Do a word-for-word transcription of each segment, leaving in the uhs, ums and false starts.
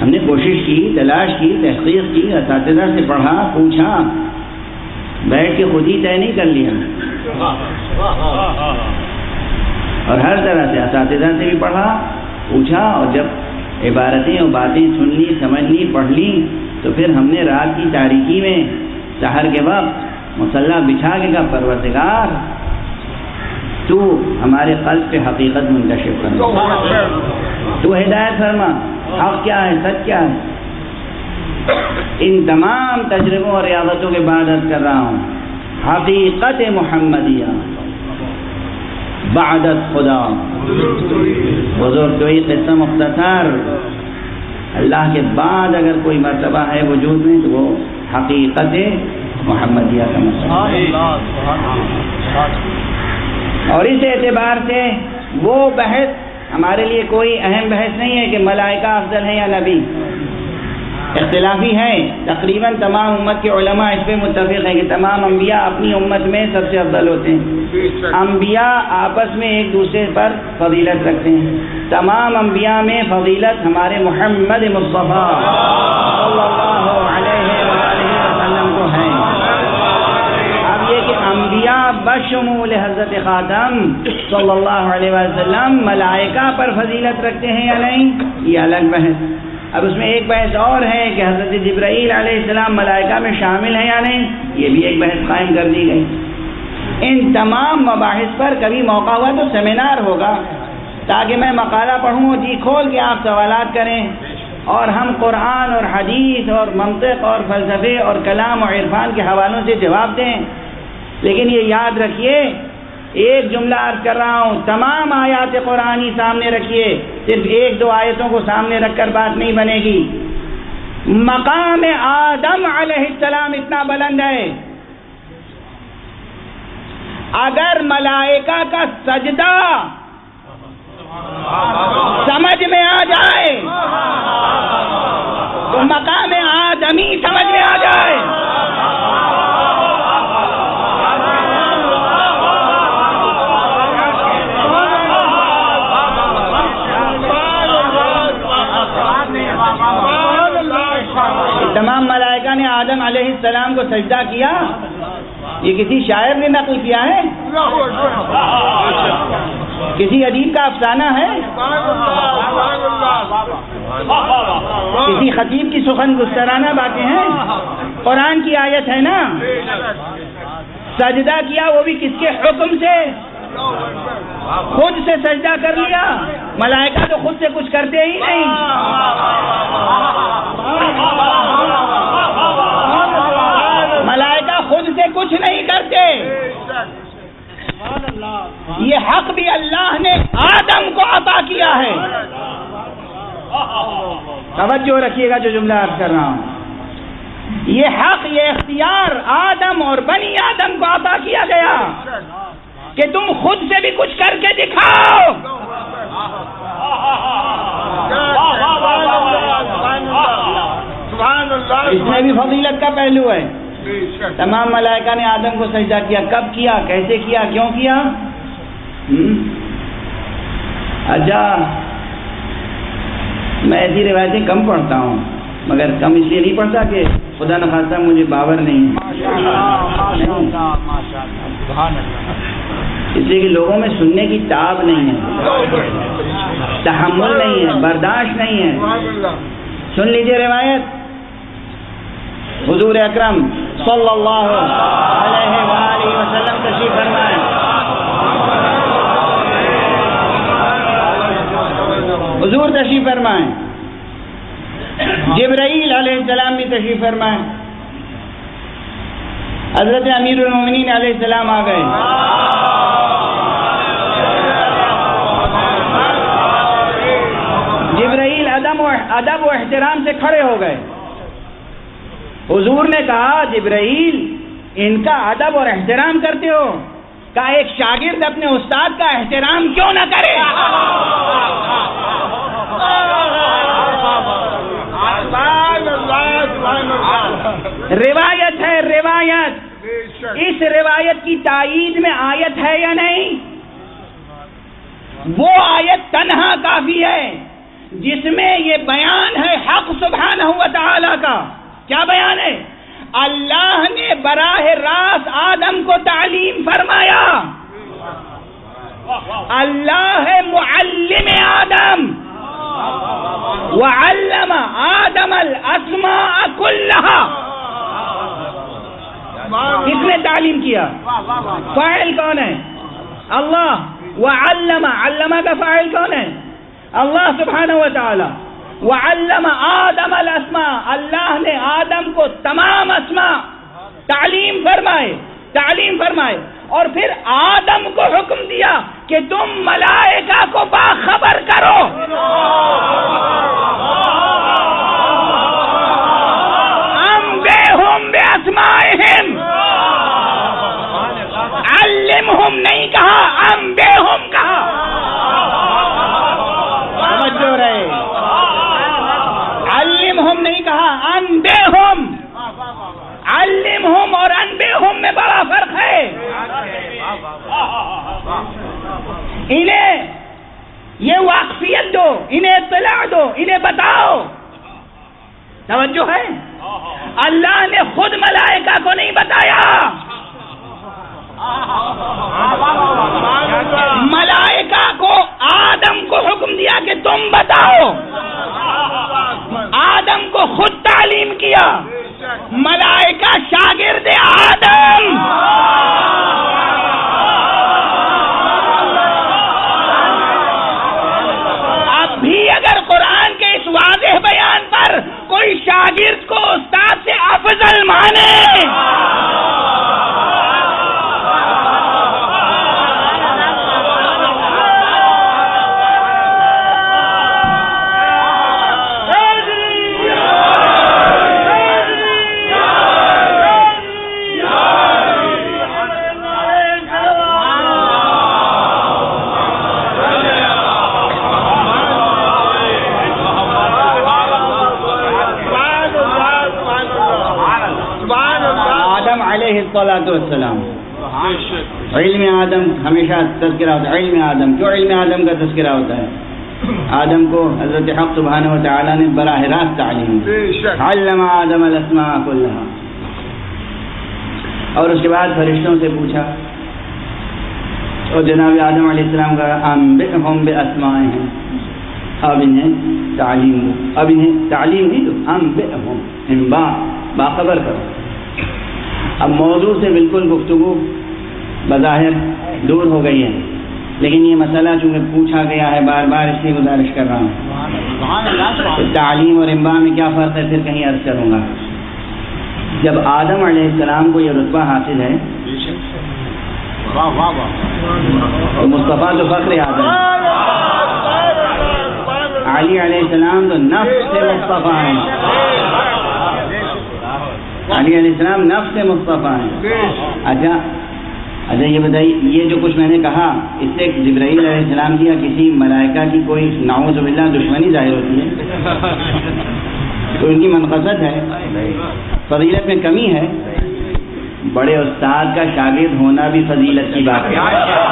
ہم نے کوشش کی، تلاش کی، تحقیق کی، اساتذہ سے پڑھا، پوچھا، بیٹھ کے خود ہی طے نہیں کر لیا، اور ہر طرح سے اساتذہ سے بھی پڑھا، پوچھا، اور جب عبارتیں اور باتیں سن لی، سمجھ لی، پڑھ لی، تو پھر ہم نے رات کی تاریکی میں سحر کے وقت مصلی بچھا کے کہا پروردگار تو ہمارے قلب پہ حقیقت منتشر کر، تو ہدایت فرما، حق کیا ہے، سچ کیا ہے۔ ان تمام تجربوں اور ریاضتوں کے بعد عرض کر رہا ہوں، حقیقت محمدیہ بعدت خدا، بزرگ تو یہ قصہ مختصر، اللہ کے بعد اگر کوئی مرتبہ ہے وجود میں تو وہ حقیقت محمدیہ کا مسئلہ، اور اس اعتبار سے وہ بحث ہمارے لیے کوئی اہم بحث نہیں ہے کہ ملائکہ افضل ہیں یا نبی، اختلافی ہے، تقریباً تمام امت کے علماء اس پہ متفق ہیں کہ تمام انبیاء اپنی امت میں سب سے افضل ہوتے ہیں، انبیاء آپس میں ایک دوسرے پر فضیلت رکھتے ہیں، تمام انبیاء میں فضیلت ہمارے محمد مصطفیٰ صلی اللہ علیہ وآلہ وسلم کو ہے۔ اب یہ کہ انبیاء بشمول حضرت خاتم صلی اللہ علیہ وسلم ملائکہ پر فضیلت رکھتے ہیں یا نہیں، یہ الگ بحث۔ اب اس میں ایک بحث اور ہے کہ حضرت جبرائیل علیہ السلام ملائکہ میں شامل ہیں یا نہیں، یہ بھی ایک بحث قائم کر دی گئی۔ ان تمام مباحث پر کبھی موقع ہوا تو سیمینار ہوگا تاکہ میں مقالہ پڑھوں، جی کھول کے آپ سوالات کریں اور ہم قرآن اور حدیث اور منطق اور فلسفے اور کلام و عرفان کے حوالوں سے جواب دیں۔ لیکن یہ یاد رکھیے، ایک جملہ عرض کر رہا ہوں، تمام آیات قرآنی سامنے رکھیے، صرف ایک دو آیتوں کو سامنے رکھ کر بات نہیں بنے گی۔ مقام آدم علیہ السلام اتنا بلند ہے، اگر ملائکہ کا سجدہ سمجھ میں آ جائے تو مقام آدمی سمجھ میں آ جائے۔ تمام ملائکہ نے آدم علیہ السلام کو سجدہ کیا، یہ کسی شاعر نے نقل کیا ہے، کسی ادیب کا افسانہ ہے، کسی خطیب کی سخن گسترانہ باتیں ہیں، قرآن کی آیت ہے نا۔ سجدہ کیا وہ بھی کس کے حکم سے، خود سے سجدہ کر لیا، ملائکہ تو خود سے کچھ کرتے ہی نہیں۔ ملائکہ خود سے کچھ نہیں کرتے، یہ حق بھی اللہ نے آدم کو عطا کیا ہے۔ توجہ رکھیے گا جو جملہ عرض کر رہا ہوں، یہ حق، یہ اختیار آدم اور بنی آدم کو عطا کیا گیا کہ تم خود سے بھی کچھ کر کے دکھاؤ۔ اس میں بھی فضیلت کا پہلو ہے۔ تمام ملائکہ نے آدم کو سجدہ کیا، کب کیا، کیسے کیا، کیوں کیا؟ اچھا، میں ایسی روایتیں کم پڑھتا ہوں، مگر کم اس لیے نہیں پڑھتا کہ خدا نخواستہ مجھے باور نہیں ہے، اس لیے کہ لوگوں میں سننے کی تاب نہیں ہے، تحمل نہیں ہے، برداشت نہیں ہے۔ سن لیجئے روایت، حضور اکرم صلی اللہ علیہ وآلہ وسلم تشریف فرمائے، حضور تشریف فرمائے، جبرائیل علیہ السلام بھی تشریف فرمائے، حضرت امیر المومنین علیہ السلام آ گئے، جبرائیل ادب و ادب و احترام سے کھڑے ہو گئے۔ حضور نے کہا، جبرائیل ان کا ادب اور احترام کرتے ہو؟ کہا، ایک شاگرد اپنے استاد کا احترام کیوں نہ کرے؟ روایت ہے، روایت، اس روایت کی تائید میں آیت ہے یا نہیں؟ وہ آیت تنہا کافی ہے جس میں یہ بیان ہے حق سبحانہ و تعالی کا. کیا بیان ہے؟ اللہ نے براہ راست آدم کو تعلیم فرمایا. اللہ ہے معلم آدم. وعلم آدم الاسماء كلها. کس نے تعلیم کیا؟ فاعل کون ہے؟ اللہ. وعلم، علمہ کا فاعل کون ہے؟ اللہ سبحانہ و تعالی. وعلم آدم الاسماء، اللہ نے آدم کو تمام اسماء تعلیم فرمائے تعلیم فرمائے اور پھر آدم کو حکم دیا کہ تم ملائکہ کو باخبر کرو. انبئہم باسمائہم، علمہم نہیں کہا، انبئہم کہا. سمجھو رہے، علمہم نہیں کہا، انبئہم. علمہم اور انبئہم میں بڑا فرق ہے. انہیں یہ واقفیت دو، انہیں اطلاع دو، انہیں بتاؤ. توجہ ہے؟ اللہ نے خود ملائکہ کو نہیں بتایا، ملائکہ کو آدم کو حکم دیا کہ تم بتاؤ. آدم کو خود تعلیم کیا. ملائکہ شاگرد آدم. اب بھی اگر قرآن کے اس واضح بیان پر کوئی شاگرد کو استاد سے افضل مانے، والسلام. علم آدم ہمیشہ تذکرہ ہوتا ہے. علم آدم کیوں علم آدم کا تذکرہ ہوتا ہے؟ آدم کو حضرت حق سبحانہ و تعالی نے براہ راست تعلیم دی. علم آدم الاسماء كلها. اور اس کے بعد فرشتوں سے پوچھا اور جناب آدم علیہ السلام کا انبئہم باسمائہم، اب انہیں تعلیم دو. اب انہیں تعلیم نہیں دو، انبئہم، انباء، باخبر کرو. اب موضوع سے بالکل گفتگو بظاہر دور ہو گئی ہے، لیکن یہ مسئلہ چونکہ پوچھا گیا ہے بار بار، اس لیے گزارش کر رہا ہوں. تعلیم اور انباء میں کیا فرق ہے پھر کہیں عرض کروں گا. جب آدم علیہ السلام کو یہ رتبہ حاصل ہے، مصطفیٰ تو فخر آدم، علی علیہ السلام تو نفس مصطفیٰ ہیں. علی علیہ السلام نفس مصطفیٰ ہیں. اچھا اچھا یہ بتائیے، یہ جو کچھ میں نے کہا اس سے جبرائیل علیہ السلام کی یا کسی ملائکہ کی کوئی نعوذ باللہ دشمنی ظاہر ہوتی ہے؟ تو ان کی منقصد ہے، فضیلت میں کمی ہے. بڑے استاد کا شاگرد ہونا بھی فضیلت کی بات ہے.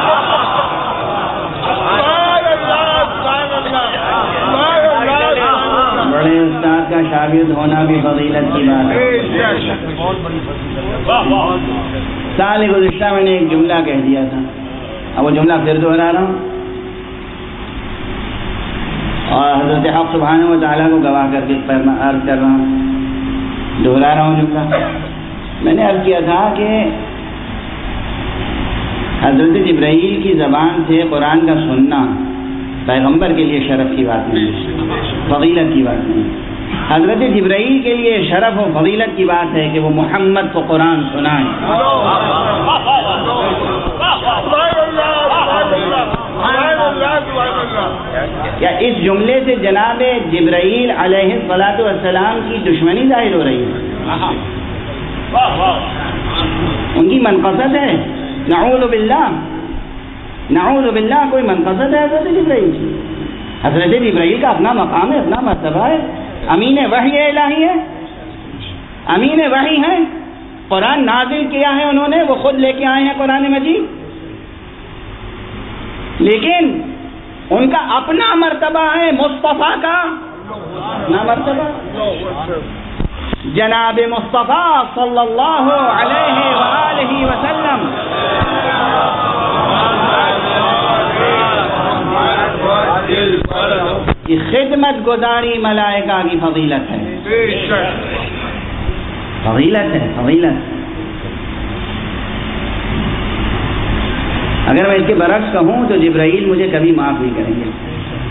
بڑے استاد کا شاگرد ہونا بھی فضیلت کی بات ہے. سال گزشتہ میں نے ایک جملہ کہہ دیا تھا، اب وہ جملہ پھر دوہرا رہا ہوں اور حضرت حق سبحانہ و تعالیٰ کو گواہ کر کے عرض کر رہا ہوں، دوہرا رہا ہوں جملہ. میں نے عرض کیا تھا کہ حضرت جبرائیل کی زبان سے قرآن کا سننا پیغمبر کے لیے شرف کی بات نہیں، فضیلت کی بات نہیں. حضرت جبرائیل کے لیے شرف و فضیلت کی بات ہے کہ وہ محمد کو قرآن سنائیں. کیا اس جملے سے جناب جبرائیل علیہ الصلاۃ والسلام کی دشمنی ظاہر ہو رہی ہے؟ ان کی منقصد ہے، نعوذ باللہ نعوذ باللہ کوئی منقصد ہے حضرت جبرائیل کی؟ حضرت جبرائیل کا اپنا مقام ہے، اپنا مرتبہ ہے. امین وحی الہی ہے، امین وحی ہے. قرآن نازل کیا ہے انہوں نے، وہ خود لے کے آئے ہیں قرآن مجید. لیکن ان کا اپنا مرتبہ ہے، مصطفیٰ کا اپنا مرتبہ۔ جناب مصطفیٰ صلی اللہ علیہ وآلہ وسلم کی خدمت گزاری ملائکہ کی فضیلت ہے، فضیلت ہے، فضیلت۔ اگر میں اس کے برعکس کہوں تو جبرائیل مجھے کبھی معاف نہیں کریں گے۔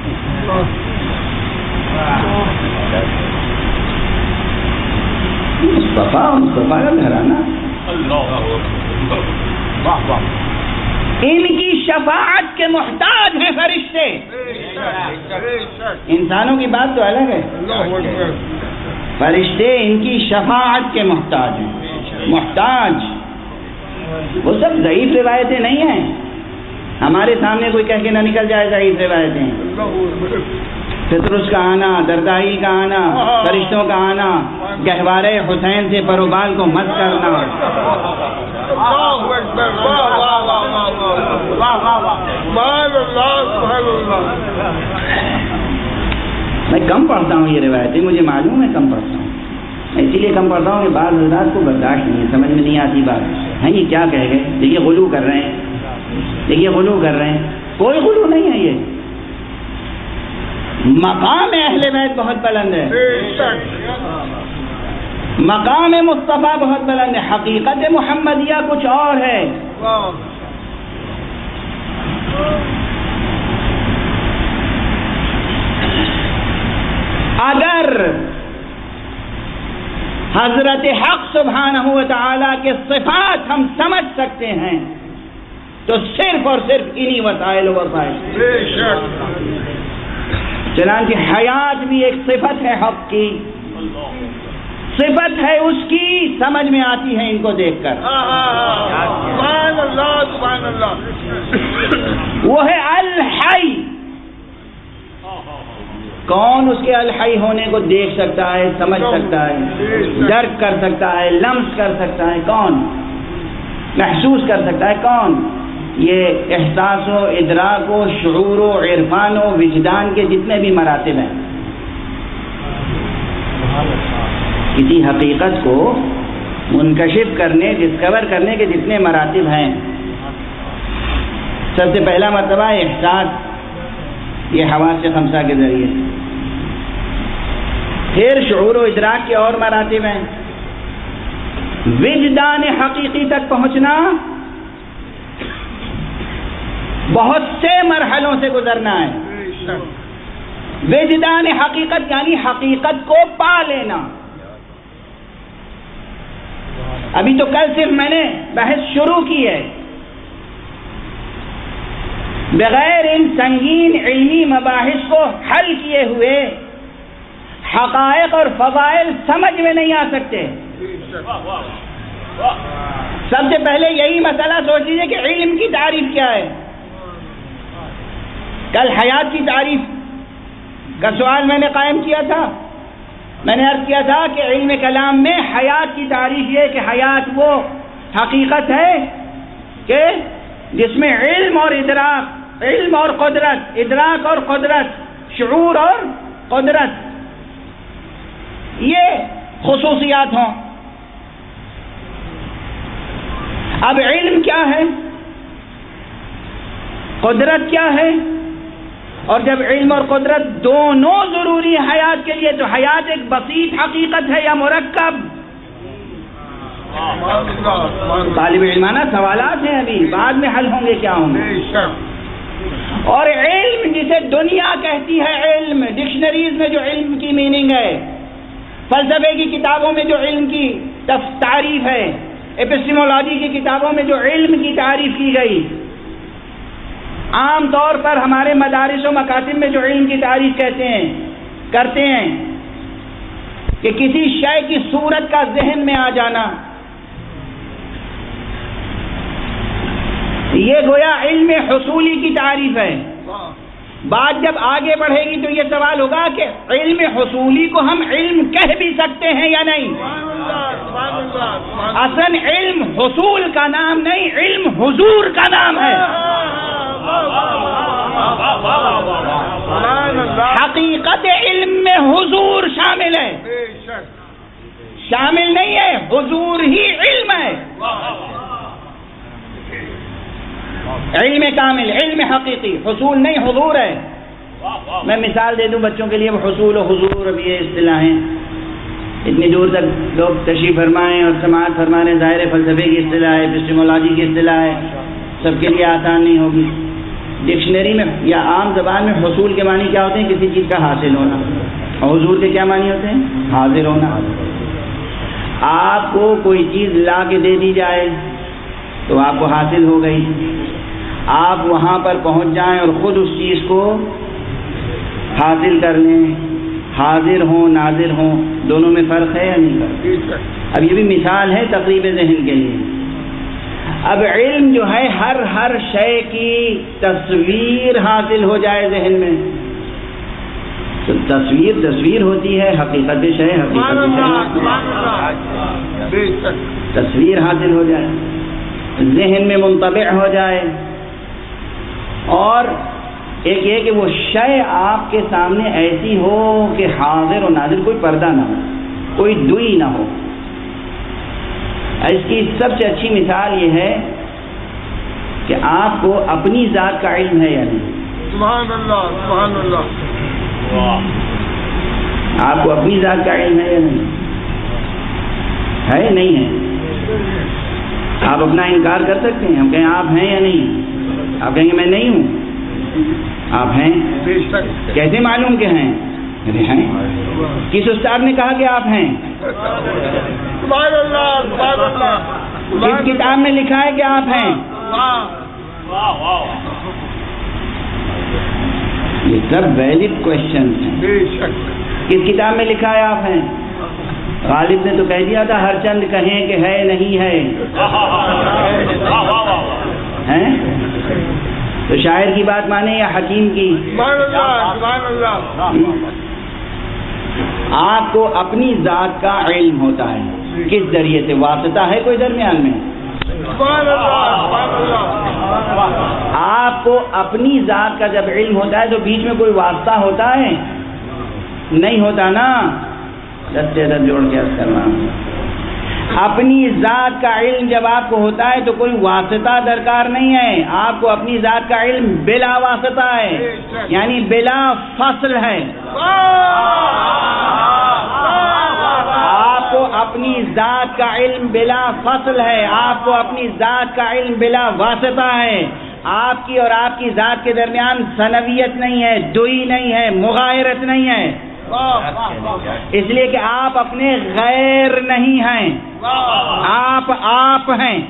مصطفیٰ مصطفیٰ کا گھرانہ، ان کی شفاعت کے محتاج ہیں فرشتے۔ انسانوں کی بات تو الگ ہے، فرشتے ان کی شفاعت کے محتاج ہیں، محتاج۔ وہ سب ضعیف روایتیں نہیں ہیں، ہمارے سامنے کوئی کہہ کے نہ نکل جائے ضعیف روایتیں۔ سترس کا آنا، دردائی کا آنا، فرشتوں کا آنا، گہوارے حسین سے پروبال کو مت کرنا۔ میں کم پڑھتا ہوں یہ روایتیں، مجھے معلوم ہے کم پڑھتا ہوں، اسی لیے کم پڑھتا ہوں کہ بعض حضرات کو برداشت نہیں ہے، سمجھ میں نہیں آتی بات ہے، یہ کیا کہہ گئے، دیکھیے غلو کر رہے ہیں، دیکھیے غلو کر رہے ہیں۔ کوئی غلو نہیں ہے، یہ مقام اہل بیت بہت بلند ہے، مقام مصطفیٰ بہت بلند ہے، حقیقت محمدیہ کچھ اور ہے۔ اگر حضرت حق سبحانہ و تعالی کے صفات ہم سمجھ سکتے ہیں تو صرف اور صرف انہی وسائل و وسائل۔ چنانچہ حیات بھی ایک صفت ہے حق کی، صفت ہے اس کی، سمجھ میں آتی ہے ان کو دیکھ کر۔ سبحان اللہ سبحان اللہ۔ وہ ہے الحی۔ کون اس کے الحی ہونے کو دیکھ سکتا ہے، سمجھ سکتا ہے، درک کر سکتا ہے، لمس کر سکتا ہے؟ کون محسوس کر سکتا ہے؟ کون؟ یہ احساس و ادراک و شعور و عرفان و وجدان کے جتنے بھی مراتب ہیں، کسی حقیقت کو منکشف کرنے، ڈسکور کرنے کے جتنے مراتب ہیں، سب سے پہلا مرتبہ احساس، یہ حواس خمسہ کے ذریعے، پھر شعور و ادراک کے اور مراتب ہیں، وجدان حقیقی تک پہنچنا، بہت سے مرحلوں سے گزرنا ہے۔ وجدان حقیقت یعنی حقیقت کو پا لینا۔ ابھی تو کل صرف میں نے بحث شروع کی ہے، بغیر ان سنگین علمی مباحث کو حل کیے ہوئے حقائق اور فضائل سمجھ میں نہیں آ سکتے۔ سب سے پہلے یہی مسئلہ سوچ لیجیے کہ علم کی تعریف کیا ہے۔ کل حیات کی تعریف کا سوال میں نے قائم کیا تھا، میں نے عرض کیا تھا کہ علم کلام میں حیات کی تعریف یہ کہ حیات وہ حقیقت ہے کہ جس میں علم اور ادراک، علم اور قدرت، ادراک اور قدرت، شعور اور قدرت، یہ خصوصیات ہوں۔ اب علم کیا ہے، قدرت کیا ہے، اور جب علم اور قدرت دونوں ضروری حیات کے لیے تو حیات ایک بسیط حقیقت ہے یا مرکب؟ طالب علمانہ سوالات ہیں، ابھی بعد میں حل ہوں گے، کیا ہوں گے۔ اور علم جسے دنیا کہتی ہے، علم ڈکشنریز میں جو علم کی میننگ ہے، فلسفے کی کتابوں میں جو علم کی تعریف ہے، ایپسٹیمولوجی کی کتابوں میں جو علم کی تعریف کی گئی، عام طور پر ہمارے مدارس و مکاتب میں جو علم کی تعریف کہتے ہیں کرتے ہیں کہ کسی شے کی صورت کا ذہن میں آ جانا، یہ گویا علم حصولی کی تعریف ہے۔ بات جب آگے بڑھے گی تو یہ سوال ہوگا کہ علم حصولی کو ہم علم کہہ بھی سکتے ہیں یا نہیں؟ اصل علم حصول کا نام نہیں، علم حضور کا نام ہے۔ حقیقت علم میں حضور شامل ہے، شامل نہیں ہے، حضور ہی علم ہے، علم کامل، علم حقیقی، حصول نہیں حضور ہے۔ میں مثال دے دوں بچوں کے لیے، حصول و حضور اب یہ اصطلاحیں اتنی دور تک لوگ تشریف فرمائیں اور سماعت فرمانے، ظاہر فلسفے کی اصطلاح ہے، ایپسٹیمولوجی کی اصطلاح ہے، سب کے لیے آسان نہیں ہوگی۔ ڈکشنری میں یا عام زبان میں حصول کے معنی کیا ہوتے ہیں؟ کسی چیز کا حاصل ہونا، اور حضور کے کیا معنی ہوتے ہیں؟ حاضر ہونا۔ آپ کو کوئی چیز لا کے دے دی جائے تو آپ کو حاصل ہو گئی، آپ وہاں پر پہنچ جائیں اور خود اس چیز کو حاصل کر لیں، حاضر ہوں ناظر ہوں، دونوں میں فرق ہے یا نہیں؟ اب یہ بھی مثال ہے تقریب ذہن کے لیے۔ اب علم جو ہے ہر ہر شے کی تصویر حاصل ہو جائے ذہن میں، تو تصویر تصویر ہوتی ہے، حقیقت شے حقیقت شے، تصویر حاصل ہو جائے، ذہن میں منطبع ہو جائے، اور ایک یہ کہ وہ شے آپ کے سامنے ایسی ہو کہ حاضر و ناظر، کوئی پردہ نہ ہو، کوئی دوئی نہ ہو۔ اس کی سب سے اچھی مثال یہ ہے کہ آپ کو اپنی ذات کا علم ہے یا نہیں؟ سبحان اللہ، سبحان اللہ۔ آپ کو اپنی ذات کا علم ہے یا نہیں؟ ہے نہیں ہے؟ آپ اپنا انکار کر سکتے ہیں؟ ہم کہیں آپ ہیں یا نہیں؟ آپ کہیں گے میں نہیں ہوں، آپ ہیں؟ کیسے معلوم کہ ہیں؟ ہیں۔ کس استاد نے کہا کہ آپ ہیں؟ سبحان اللہ، سبحان اللہ۔ کس کتاب میں لکھا ہے کہ آپ ہیں؟ یہ سب ویلڈ کوشچنز ہیں۔ کس کتاب میں لکھا ہے آپ ہیں؟ غالب نے تو کہہ دیا تھا ہر چند کہیں کہ ہے نہیں ہے، ہیں؟ تو شاعر کی بات مانے یا حکیم کی؟ سبحان اللہ، سبحان اللہ۔ آپ کو اپنی ذات کا علم ہوتا ہے، کس ذریعے سے؟ واسطہ ہے کوئی درمیان میں؟ سبحان اللہ، سبحان اللہ۔ آپ کو اپنی ذات کا جب علم ہوتا ہے تو بیچ میں کوئی واسطہ ہوتا ہے؟ نہیں ہوتا نا، رد رد جوڑ کے عرض کرنا۔ اپنی ذات کا علم جب آپ کو ہوتا ہے تو کوئی واسطہ درکار نہیں ہے، آپ کو اپنی ذات کا علم بلا واسطہ ہے، یعنی بلا فصل ہے۔ آپ کو اپنی ذات کا علم بلا فصل ہے، آپ کو اپنی ذات کا علم بلا واسطہ ہے۔ آپ کی اور آپ کی ذات کے درمیان ثنویت نہیں ہے، دوئی نہیں ہے، مغایرت نہیں ہے، اس لیے کہ آپ اپنے غیر نہیں ہیں، آپ آپ ہیں۔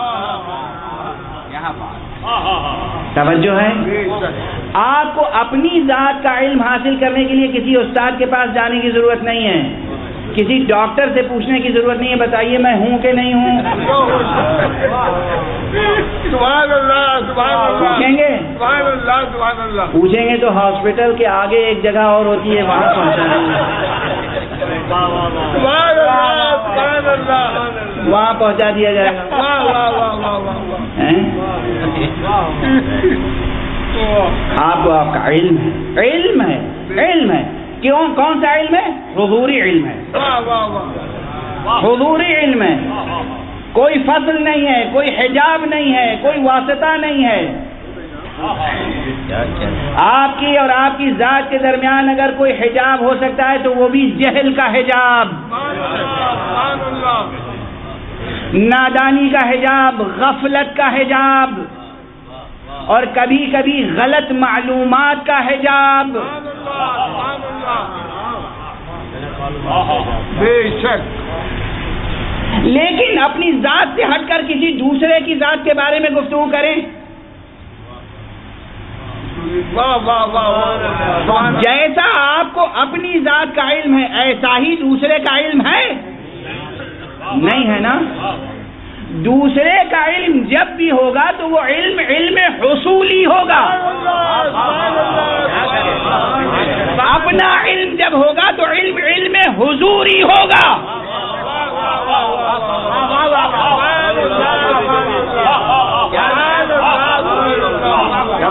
توجہ ہے؟ آپ کو اپنی ذات کا علم حاصل کرنے کے لیے کسی استاد کے پاس جانے کی ضرورت نہیں ہے، کسی ڈاکٹر سے پوچھنے کی ضرورت نہیں ہے بتائیے میں ہوں کہ نہیں ہوں؟ سبحان اللہ، سبحان اللہ۔ پوچھیں گے؟ سبحان اللہ، سبحان اللہ۔ پوچھیں گے تو ہاسپٹل کے آگے ایک جگہ اور ہوتی ہے، وہاں پہنچا دیں گے، سبحان اللہ، سبحان اللہ۔ وہاں پہنچا دیا جائے گا۔ واہ واہ واہ واہ واہ۔ ہیں؟ آپ کو آپ کا علم ہے، علم ہے، علم ہے۔ کیوں؟ کون سا علم ہے؟ حضوری علم ہے، واہ واہ واہ۔ حضوری علم ہے، کوئی فصل نہیں ہے، کوئی حجاب نہیں ہے، کوئی واسطہ نہیں ہے۔ آپ کی اور آپ کی ذات کے درمیان اگر کوئی حجاب ہو سکتا ہے تو وہ بھی جہل کا حجاب، نادانی کا حجاب، غفلت کا حجاب، اور کبھی کبھی غلط معلومات کا حجاب۔ بے شک۔ لیکن اپنی ذات سے ہٹ کر کسی دوسرے کی ذات کے بارے میں گفتگو کریں، واہ واہ واہ۔ جیسا آپ کو اپنی ذات کا علم ہے ایسا ہی دوسرے کا علم ہے؟ نہیں ہے نا۔ دوسرے کا علم جب بھی ہوگا تو وہ علم علم حصولی ہوگا، اپنا علم جب ہوگا تو علم علم حضوری ہوگا۔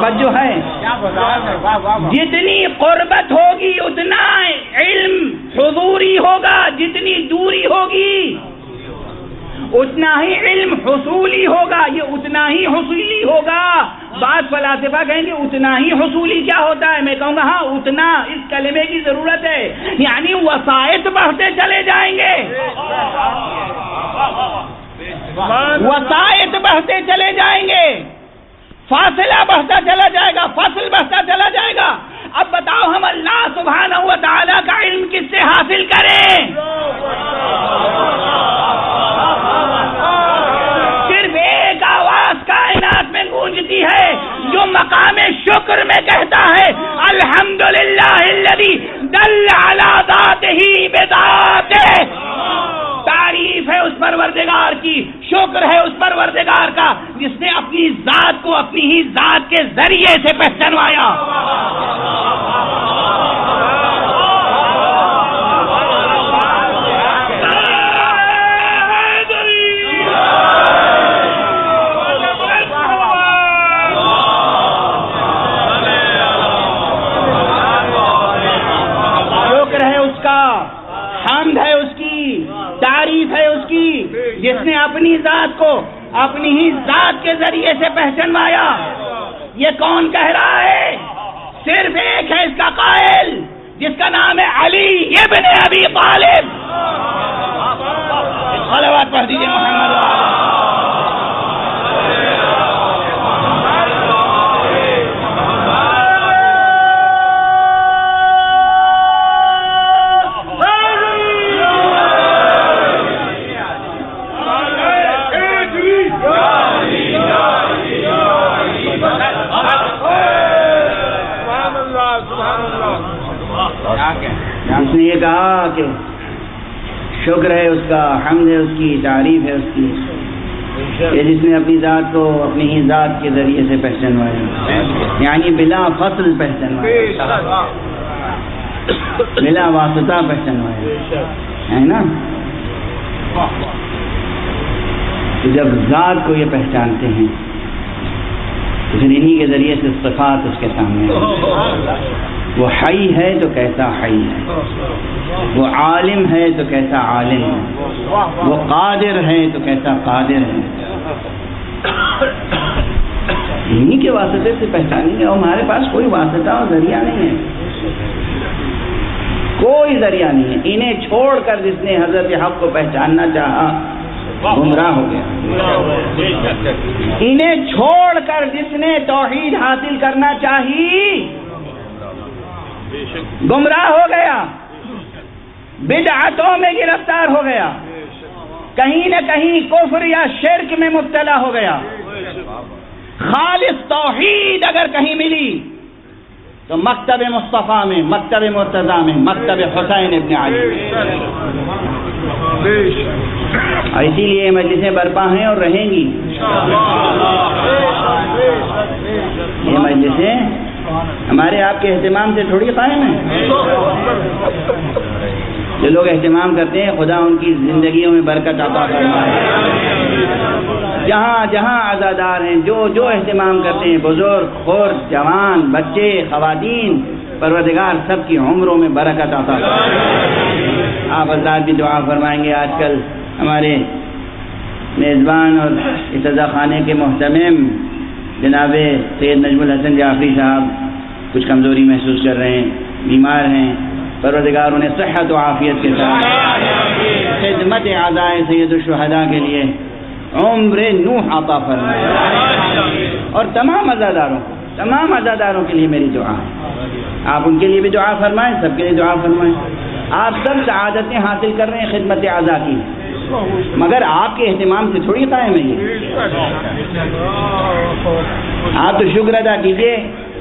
توجہ ہے؟ جتنی قربت ہوگی اتنا علم حضوری ہوگا، جتنی دوری ہوگی اتنا ہی علم حصولی ہوگا، یہ اتنا ہی حصولی ہوگا۔ بعض فلاسفہ کہیں گے اتنا ہی حصولی کیا ہوتا ہے؟ میں کہوں گا ہاں اتنا، اس کلمے کی ضرورت ہے، یعنی وسائط بڑھتے چلے جائیں گے، وسائط بڑھتے چلے جائیں گے، فاصلہ بڑھتا چلا جائے گا، فصل بڑھتا چلا جائے گا۔ اب بتاؤ ہم اللہ سبحانہ و تعالیٰ کا علم کس سے حاصل کریں؟ صرف ایک آواز کائنات میں گونجتی ہے جو مقام شکر میں کہتا ہے الحمدللہ الذی دل علی ذاتہ بذاتہ۔ تعریف ہے اس پروردگار کی، شکر ہے اس پروردگار کا جس نے اپنی ذات کو اپنی ہی ذات کے ذریعے سے پہچانوایا۔ شکر ہے اس کا، حمد ہے اس کی، تعریف ہے اس کی جس نے اپنی ذات کو اپنی ہی ذات کے ذریعے سے پہچانوایا۔ یہ کون کہہ رہا ہے؟ صرف ایک ہے اس کا قائل جس کا نام ہے علی ابن ابی طالب۔ صلوات پڑھ دیجیے محمد۔ اس نے یہ کہا کہ شکر ہے اس کا، حمد ہے اس کی، تعریف ہے اس کی، یہ جس نے اپنی ذات کو اپنی ہی ذات کے ذریعے سے پہچانوایا، یعنی بلا فصل پہچانوایا، بلا واسطہ پہچانوایا، ہے نا؟ تو جب ذات کو یہ پہچانتے ہیں تو پھر انہی کے ذریعے سے صفات اس کے سامنے ہیں۔ وہ حی ہے تو کیسا حی ہے، وہ عالم ہے تو کیسا عالم ہے، وہ قادر ہے تو کیسا قادر ہے، انہی کے واسطے سے پہچانیں گے۔ اور ہمارے پاس کوئی واسطہ اور ذریعہ نہیں ہے، کوئی ذریعہ نہیں ہے۔ انہیں چھوڑ کر جس نے حضرت حق کو پہچاننا چاہا گمراہ ہو گیا، انہیں چھوڑ کر جس نے توحید حاصل کرنا چاہی گمراہ ہو گیا، بدعتوں میں گرفتار ہو گیا، کہیں نہ کہیں کفر یا شرک میں مبتلا ہو گیا۔ خالص توحید اگر کہیں ملی تو مکتب مصطفیٰ میں، مکتب مرتضیٰ میں، مکتب حسین ابن علی میں۔ اور اسی لیے مجلسیں برپا ہیں اور رہیں گی۔ یہ مجلسیں ہمارے آپ کے اہتمام سے تھوڑی قائم ہیں، جو لوگ اہتمام کرتے ہیں خدا ان کی زندگیوں میں برکت عطا فرمائے۔ جہاں جہاں عزادار ہیں، جو جو اہتمام کرتے ہیں، بزرگ، خرد، جوان، بچے، خواتین، پروردگار سب کی عمروں میں برکت عطا فرمائے۔ آپ حضرات بھی دعا فرمائیں گے۔ آج کل ہمارے میزبان اور ابتدا خانے کے محتمم جناب سید نجم الحسن جعفری صاحب کچھ کمزوری محسوس کر رہے ہیں، بیمار ہیں، پروردگار انہیں صحت و عافیت کے ساتھ خدمت اعضائے سید الشہداء کے لیے عمر نوح عطا فرمائے۔ اور تمام عزاداروں کو، تمام عزاداروں کے لیے میری دعا ہے، آپ ان کے لیے بھی دعا فرمائیں، سب کے لیے دعا فرمائیں۔ آپ سب سعادتیں حاصل کر رہے ہیں خدمت اعضاء کی، مگر آپ کے اہتمام سے تھوڑی قائم ہے یہ۔ آپ تو شکر ادا کیجئے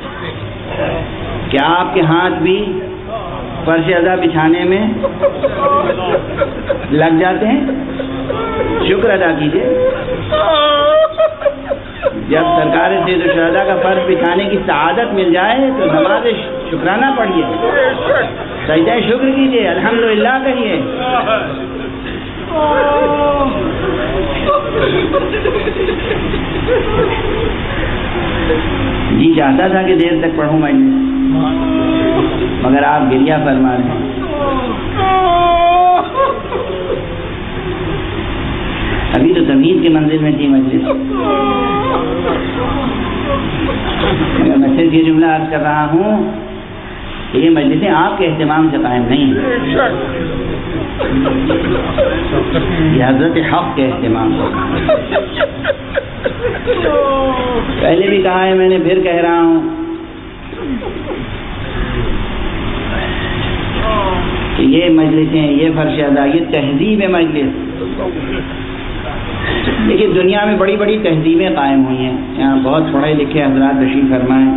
کہ آپ کے ہاتھ بھی فرش ادا بچھانے میں لگ جاتے ہیں، شکر ادا کیجئے۔ جب سرکار سید الشہداء کا فرش بچھانے کی سعادت مل جائے تو نماز شکرانہ پڑھیے، سجدہ شکر کیجئے، الحمدللہ کہیے۔ جی چاہتا تھا کہ دیر تک پڑھوں میں، مگر آپ گریہ فرما رہے ہیں۔ ابھی تو تمیز کے منزل میں تھی مجلس، مگر میں صرف یہ جملہ عرض کر رہا ہوں کہ یہ مجلسیں آپ کے اہتمام سے قائم نہیں ہیں، یہ حضرت حق کے اہتمام سے۔ پہلے بھی کہا ہے میں نے، پھر کہہ رہا ہوں کہ یہ مجلسیں، یہ فرش ادا، یہ تہذیب مجلس۔ دیکھیے دنیا میں بڑی بڑی تہذیبیں قائم ہوئی ہیں، یہاں بہت پڑھے لکھے حضرات تشریف فرمائیں۔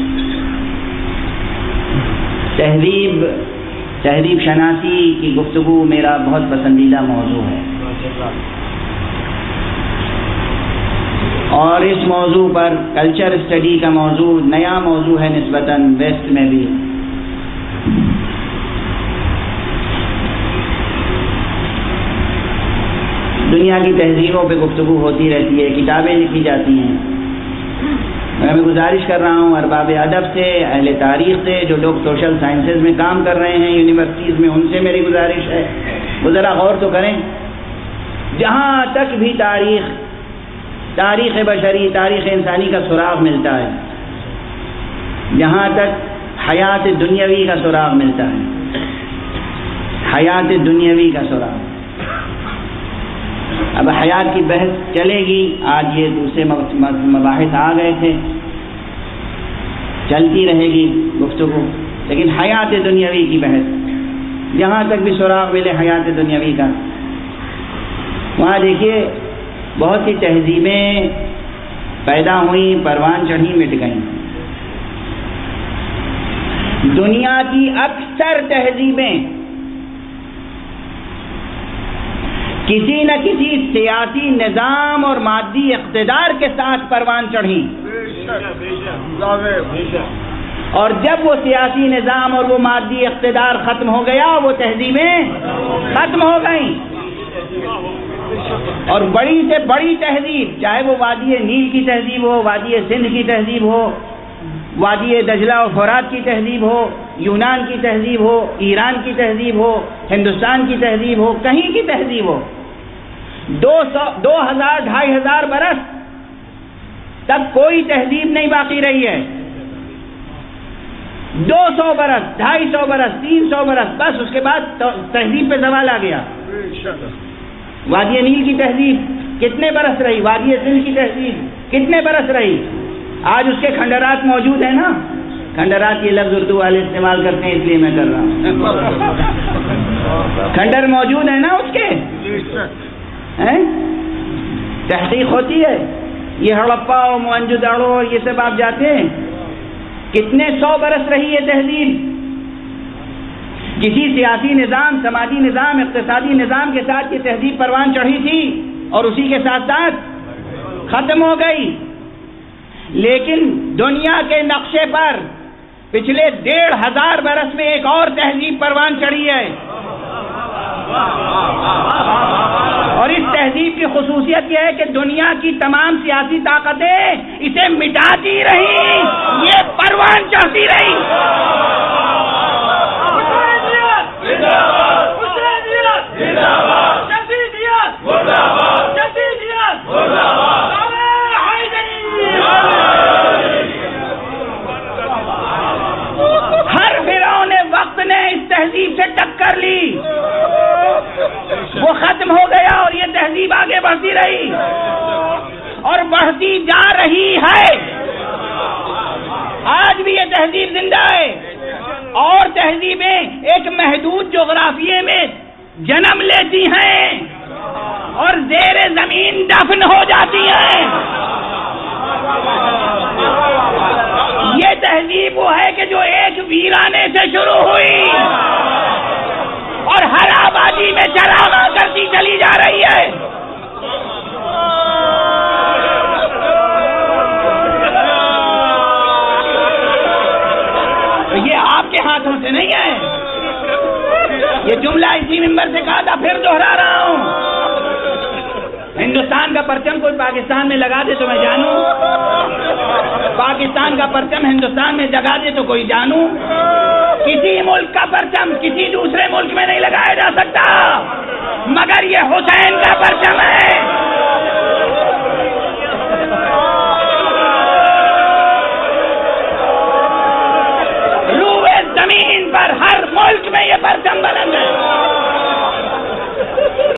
تہذیب تہذیب شناسی کی گفتگو میرا بہت پسندیدہ موضوع ہے، اور اس موضوع پر کلچر اسٹڈی کا موضوع نیا موضوع ہے نسبتاً ویسٹ میں بھی۔ دنیا کی تہذیبوں پہ گفتگو ہوتی رہتی ہے، کتابیں لکھی جاتی ہیں۔ میں بھی گزارش کر رہا ہوں ارباب ادب سے، اہل تاریخ سے، جو لوگ سوشل سائنسز میں کام کر رہے ہیں یونیورسٹیز میں، ان سے میری گزارش ہے وہ ذرا غور تو کریں۔ جہاں تک بھی تاریخ تاریخ بشری، تاریخ انسانی کا سراغ ملتا ہے، جہاں تک حیات دنیاوی کا سراغ ملتا ہے، حیات دنیاوی کا سراغ۔ اب حیات کی بحث چلے گی، آج یہ دوسرے مباحث آ گئے تھے، چلتی رہے گی گفتگو، لیکن حیات دنیاوی کی بحث جہاں تک بھی سراغ ملے حیات دنیاوی کا، وہاں دیکھیے بہت سی تہذیبیں پیدا ہوئیں، پروان چڑھی، مٹ گئیں۔ دنیا کی اکثر تہذیبیں کسی نہ کسی سیاسی نظام اور مادی اقتدار کے ساتھ پروان چڑھی، اور جب وہ سیاسی نظام اور وہ مادی اقتدار ختم ہو گیا، وہ تہذیبیں ختم ہو گئیں، اور بڑی سے بڑی تہذیب، چاہے وہ وادی نیل کی تہذیب ہو، وادی سندھ کی تہذیب ہو، وادی دجلہ و فرات کی تہذیب ہو، یونان کی تہذیب ہو، ایران کی تہذیب ہو، ہندوستان کی تہذیب ہو، کہیں کی تہذیب ہو، دو سو دو ہزار ڈھائی ہزار برس تک کوئی تہذیب نہیں باقی رہی ہے۔ دو سو برس، ڈھائی سو برس، تین سو برس، بس اس کے بعد تہذیب پہ زوال آ گیا۔ وادی نیل کی تہذیب کتنے برس رہی، وادی سندھ کی تہذیب کتنے برس رہی، آج اس کے کھنڈرات موجود ہیں نا۔ کھنڈرات یہ لفظ اردو والے استعمال کرتے ہیں، اس لیے میں کر رہا ہوں۔ کھنڈر موجود ہے نا اس کے، تحقیق ہوتی ہے۔ یہ ہڑپا اور موہنجو-داڑو یہ سب آپ جاتے ہیں، کتنے سو برس رہی ہے تہذیب۔ کسی سیاسی نظام، سماجی نظام، اقتصادی نظام کے ساتھ یہ تہذیب پروان چڑھی تھی اور اسی کے ساتھ ساتھ ختم ہو گئی۔ لیکن دنیا کے نقشے پر پچھلے ڈیڑھ ہزار برس میں ایک اور تہذیب پروان چڑھی ہے، اور اس تہذیب کی خصوصیت یہ ہے کہ دنیا کی تمام سیاسی طاقتیں اسے مٹاتی رہیں، یہ پروان چڑھتی رہی۔ ہر فرعون وقت نے اس تہذیب سے ٹکر لی، وہ ختم ہو گیا اور یہ تہذیب آگے بڑھتی رہی اور بڑھتی جا رہی ہے۔ آج بھی یہ تہذیب زندہ ہے، اور تہذیبیں ایک محدود جغرافیے میں جنم لیتی ہیں اور زیر زمین دفن ہو جاتی ہیں۔ یہ تہذیب وہ ہے کہ جو ایک ویرانے سے شروع ہوئی اور ہر آبادی میں چراغاں کرتی چلی جا رہی ہے۔ تو یہ آپ کے ہاتھوں سے نہیں ہے، یہ جملہ اسی منبر سے کہا تھا، پھر دوہرا رہا ہوں۔ ہندوستان کا پرچم کوئی پاکستان میں لگا دے تو میں جانوں، پاکستان کا پرچم ہندوستان میں جگا دے تو کوئی جانوں. کسی ملک کا پرچم کسی دوسرے ملک میں نہیں لگایا جا سکتا مگر یہ حسین کا پرچم ہے.